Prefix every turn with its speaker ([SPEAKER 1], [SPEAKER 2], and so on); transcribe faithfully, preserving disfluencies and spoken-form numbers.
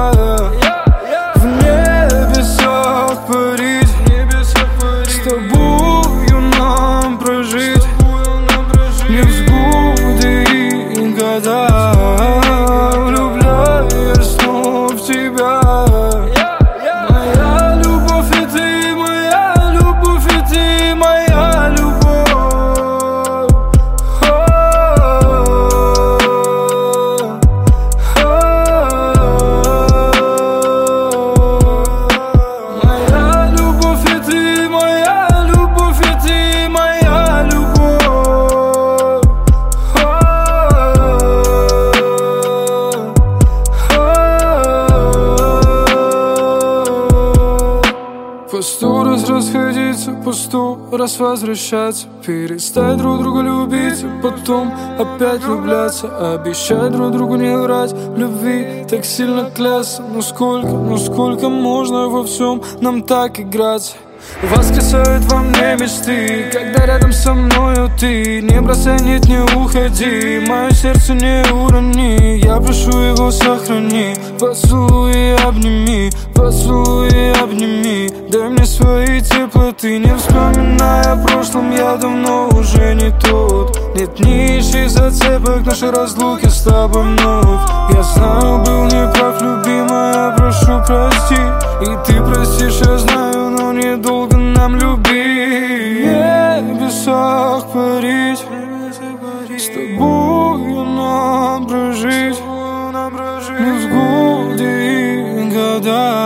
[SPEAKER 1] В небесах парить, с тобою нам прожить невзгоды и года. Влюбляюсь снова в тебя. Моя любовь и ты, моя любовь и ты, моя любовь. Моя любовь и ты, моя любовь и ты, моя любовь. По сто раз расходиться, по сто раз возвращаться, перестать друг друга любить, а потом опять влюбляться. Обещать друг другу не врать, в любви так сильно клясться. Но сколько, ну сколько можно во всем нам так играться? Воскресают во мне мечты, когда рядом со мною ты. Не бросай, нет, не уходи, мое сердце не урони. Я прошу его сохрани, поцелуй и обними, поцелуй и обними. Дай мне свои теплоты, не вспоминая о прошлом, я давно уже не тот. Нет нищих зацепок, наши разлуки с тобой вновь. Я знаю, был неправ, любимая, прошу прости. И ты простишь, я знаю, но недолго нам любить. В небесах парить, с тобою нам прожить невзгоды и года.